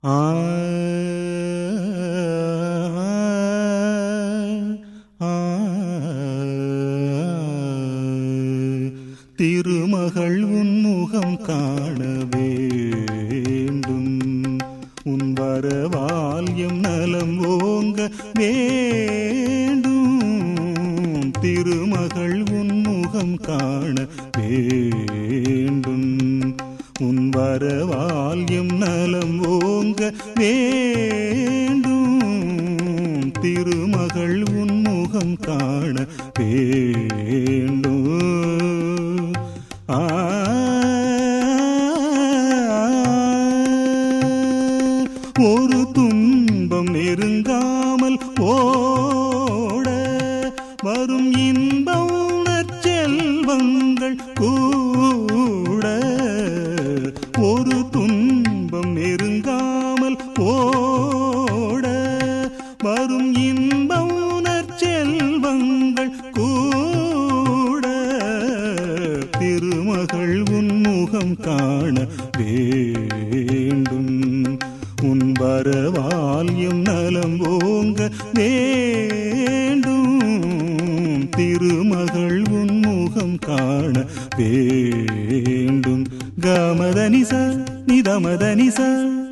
ஆ திருமகள் உன்முகம் காண வேண்டும், உன் வரவால் எம் நலம் ஓங்க வேண்டும். திருமகள் உன்முகம் காண வேண்டும், உன் வரவால் எம் நலம் ஓங்க வேண்டும். திருமகள் உன்முகம் காண வேண்டும். ஒரு துன்பம் நெருங்காமல் ஓட வரும் இன்ப உணர்ச்செல்வங்கள் கூட. ஒரு துன்பம் நெருங்காமல் ஓட வரும் இன்ப உணர்ச்செல்வங்கள் கூட. திருமகள் உன்முகம் காண வேண்டும், உன் வரவால் எம் நலம் ஓங்க வேண்டும். திருமகள் உன்முகம் காண வேண்டும். கமதனிச நிதமதனிச